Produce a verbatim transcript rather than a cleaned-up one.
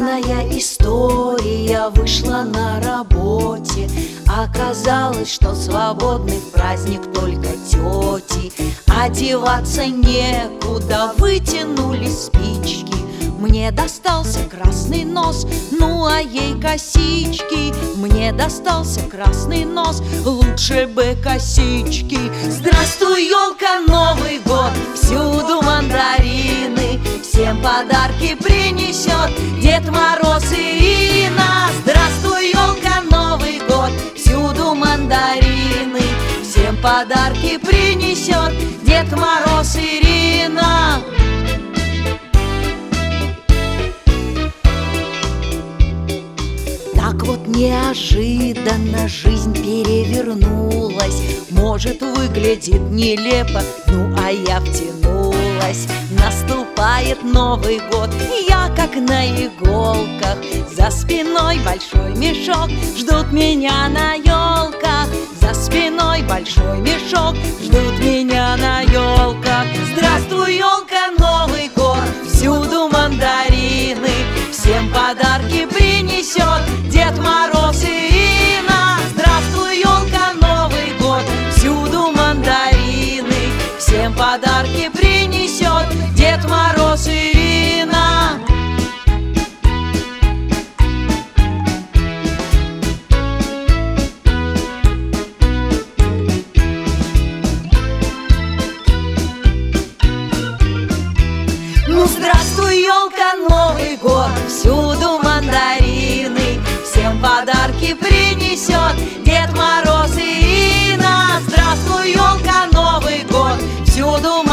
Странная история вышла на работе. Оказалось, что свободный в праздник только тети. Одеваться некуда, вытянули спички. Мне достался красный нос, ну а ей косички. Мне достался красный нос, лучше бы косички. Здравствуй, елка, Новый год, всюду мандарины. Всем подарки принесет Дед Мороз Ирина. Здравствуй, елка, Новый год, всюду мандарины. Всем подарки принесет Дед Мороз Ирина. Так вот неожиданно жизнь перевернулась. Может, выглядит нелепо, ну а я втянулась. Наступает Новый год, я как на иголках. За спиной большой мешок, ждут меня на елках. За спиной большой мешок, ждут меня на елках. Здравствуй, елка, Новый год, всюду мандарины. Всем подарки принесет Дед Мороз Ирина. Здравствуй, елка, Новый год, всюду мандарины. Всем подарки принесет Дед Мороз Ирина. Ну, здравствуй, елка, Новый год, всюду мандарины. Всем подарки принесет Дед Мороз Ирина. Здравствуй, елка, Новый год, всюду мандарины.